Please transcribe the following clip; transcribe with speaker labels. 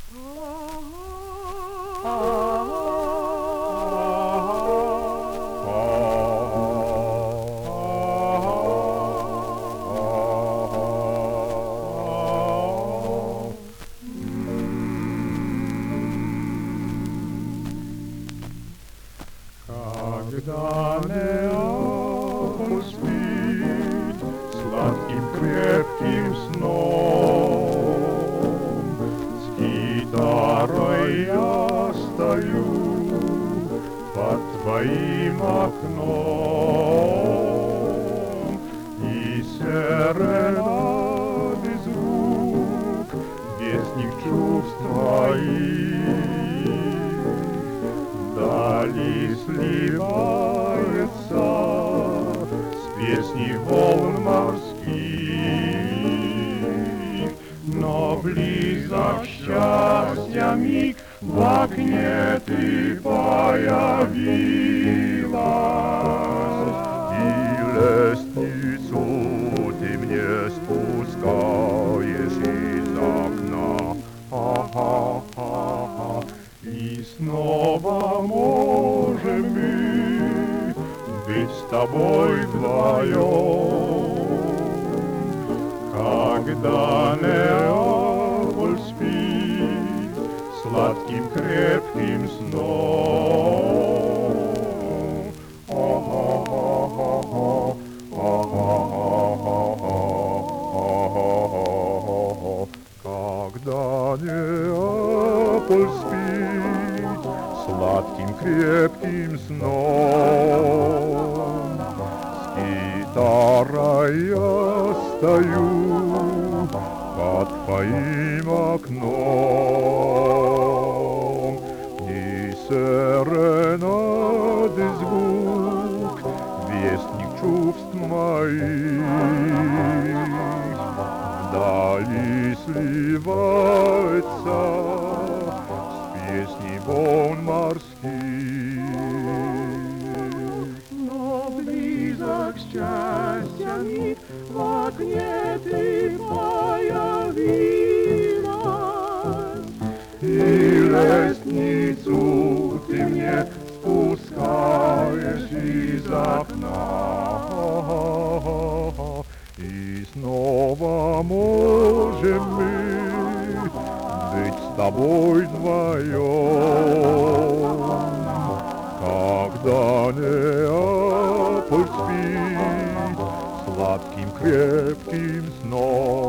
Speaker 1: Когда Неаполь спит сладким крепким сном, с гитарой я стою под твоим окном, и серенады звук, вестник чувств моих, вдали сливается с песней волн морских, но близок счастья миг, в окне ты появилась, и лестницу ты мне спускаешь из окна. Ха-ха-ха-ха. И снова можем мы быть с тобой вдвоем, когда Неаполь спит сладким крепким сном. Когда Неаполь спит сладким крепким сном, с гитарой я стою под твоим окном, и серенады звук, вестник чувств моих, вдали сливается с песней волн морских.
Speaker 2: Но близок счастья миг, в окне ты появилась,
Speaker 1: И лестницу ты мне спускаешь из окна, и снова можем мы быть с тобой вдвоем, когда Неаполь спит сладким крепким сном.